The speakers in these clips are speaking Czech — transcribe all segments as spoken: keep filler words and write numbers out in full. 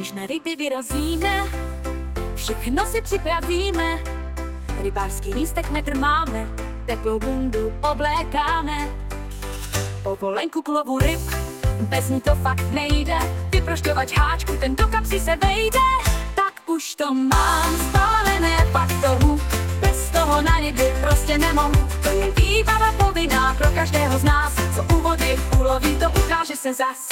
Když na ryby vyrazíme, všechno si připravíme. Rybářský lístek metr máme, teplou bundu oblékáme. Povolenku k lovu ryb, bez ní to fakt nejde. Vyprošťovač háčku, ten do kapsy se vejde. Tak už to mám spálené, pak toho bez toho na ryby prostě nemohu. To je výbava povinná pro každého z nás, co u vody uloví, to ukáže se zas.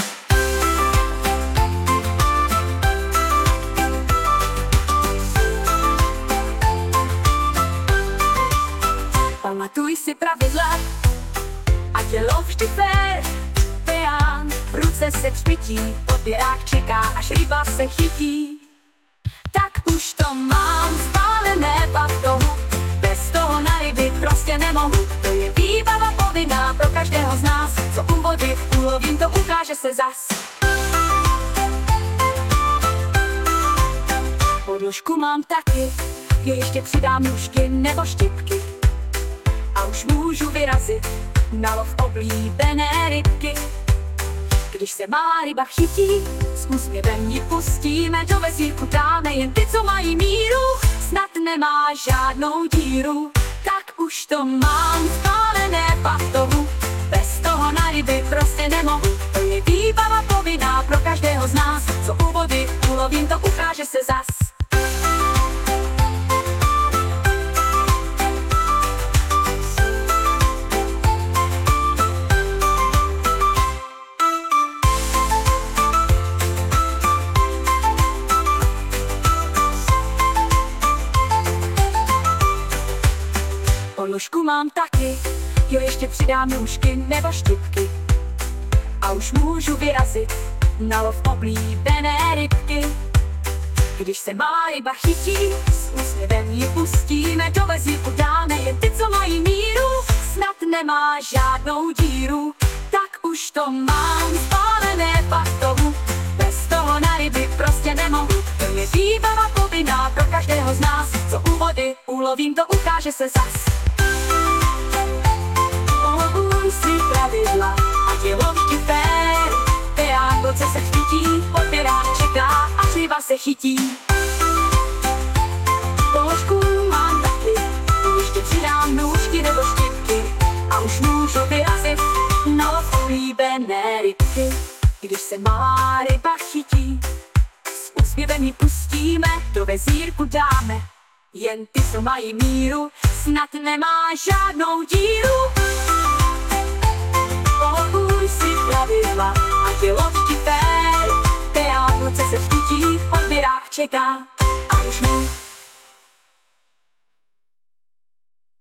Pamatuj si pravidla, ať je lov vždy fér. Peján v ruce se třpytí, odběrák čeká, až ryba se chytí. Tak už to mám spálené, pak toho bez toho na ryby prostě nemohu. To je výbava povinná pro každého z nás, co u vody ulovím, to ukáže se zas. Podložku mám taky, je ještě přidám nůžky nebo štipky. A už můžu vyrazit na lov oblíbené rybky. Když se malá ryba chytí, s úsměvem ji pustíme, do vezírku dáme jen ty, co mají míru. Snad nemá žádnou díru, tak už to mám spálené, pak toho bez toho na ryby prostě nemohu. To je výbava povinná pro každého z nás, co u vody ulovím, to ukáže se zas. Podložku mám taky, jo, ještě přidám nůžky nebo štipky. A už můžu vyrazit na lov oblíbené rybky. Když se malá ryba chytí, s úsměvem ji pustíme, do vezírku dáme jen ty, co mají míru. Snad nemá žádnou díru, tak už to mám spálené, pak toho bez toho na ryby prostě nemohu. To je výbava povinná pro každého z nás, co u vody ulovím, to ukáže se zas. Si pravidla, ať je lov vždy fér. Peján v ruce se chytí, odběrák čeká, až ryba se chytí. Položku mám taky, ještě přidám nůžky nebo štipky. A už můžu vyrazit na lov oblíbené rybky. Když se malá ryba chytí, s úsměvem ji pustíme, do vezírku dáme jen ty, co mají míru. Snad nemá žádnou díru. Položuj si pravidla, ať je lov vždy fér. Peján v ruce se chytí, odběrák čeká, a už můžu